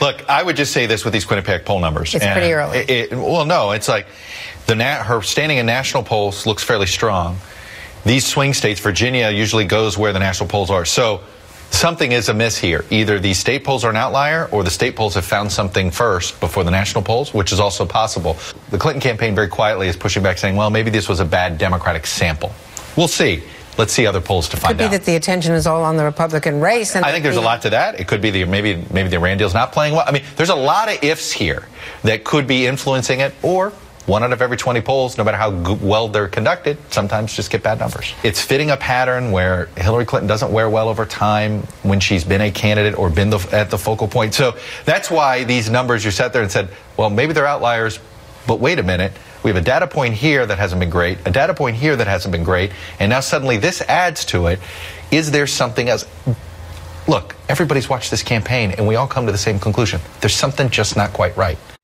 Look, I would just say this with these Quinnipiac poll numbers. It's pretty early. Well, no, it's like her standing in national polls looks fairly strong. These swing states, Virginia usually goes where the national polls are. So something is amiss here. Either these state polls are an outlier or the state polls have found something first before the national polls, which is also possible. The Clinton campaign very quietly is pushing back saying, well, maybe this was a bad Democratic sample. We'll see. Let's see other polls to find out. It could be that the attention is all on the Republican race. And I think there's a lot to that. It could be maybe the Iran deal's not playing well. I mean, there's a lot of ifs here that could be influencing it, or 1 out of every 20 polls, no matter how well they're conducted, sometimes just get bad numbers. It's fitting a pattern where Hillary Clinton doesn't wear well over time when she's been a candidate or been at the focal point. So that's why these numbers, you sat there and said, well, maybe they're outliers, but wait a minute. We have a data point here that hasn't been great, a data point here that hasn't been great, and now suddenly this adds to it. Is there something else? Look, everybody's watched this campaign, and we all come to the same conclusion. There's something just not quite right.